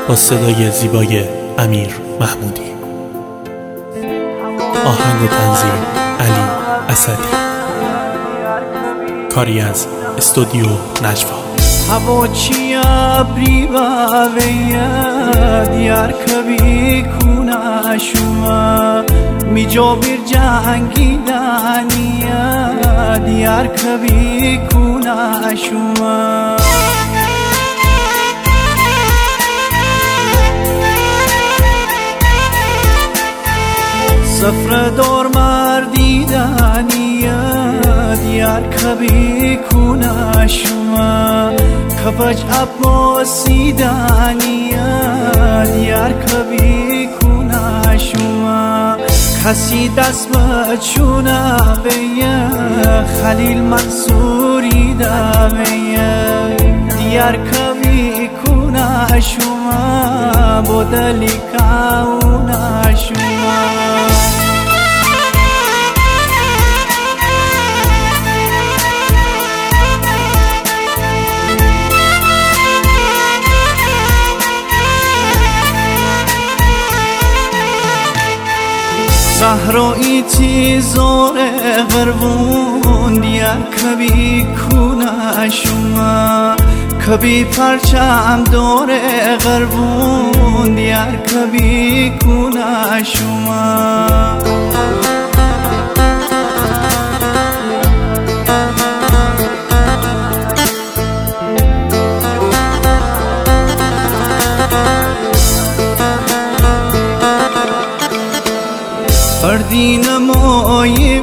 با صدای زیبای امیر محمودی. آهنگ و تنظیم علی اسدی. کاری از استودیو نجوا. هوا چی ابری باید یار کبی کنا شما می جابر جنگی دانیاد یار کبی کنا شما سفر دور مردی دانیاد یار کبی کنا شما کبج ابوسی دانیاد یار کبی کنا شما کسی دست بچونا بیا خلیل منصوری دا بیا دیار کبی کنا شما بودلی کاونا شما صحرایی زور غربون دیار کبی کنا شما کبی پرچم دور غربون دیار کبی کنا شما پردین مای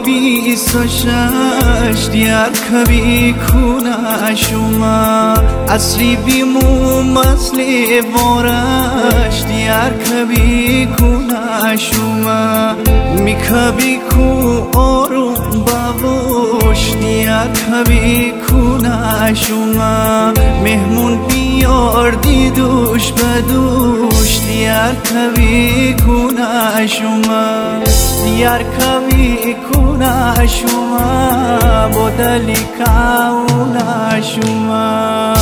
26 دیار کبی کنا شما اصلی بیمو مسلی وارش دیار کبی کنا شما می کبی کو آروم باوش دیار کبی کنا شما مهمون بیار دیدوش بدوش دیار کبی کنا شما دیار کبی کنا شما بودلی کاونا شما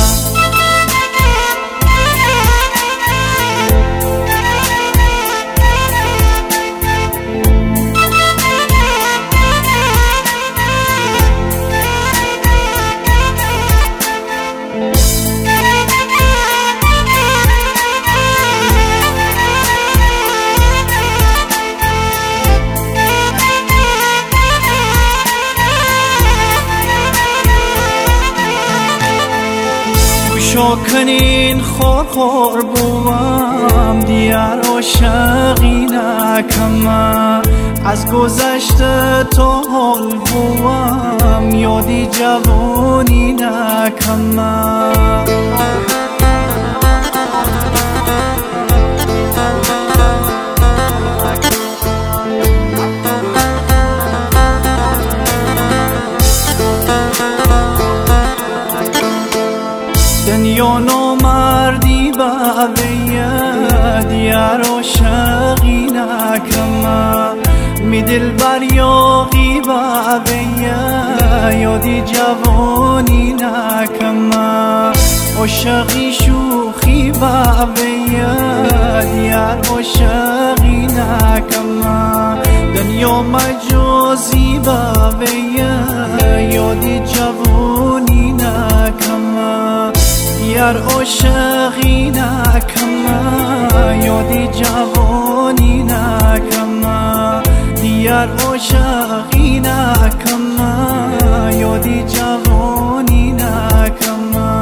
شاکنین خور خور بوام دیار عاشقی نکما از گذشته تا حال بوام یادی جوانی نکما دنیا نامردی باید دیار عاشقی نکما می دل بر یاقی باید یادی جوانی نکما عاشقی شوخی باید دیار عاشقی نکما دنیا مجازی باید یادی جوانی نکما دیار عاشقی نکما یادی جوانی نکما دیار عاشقی نکما یادی جوانی نکما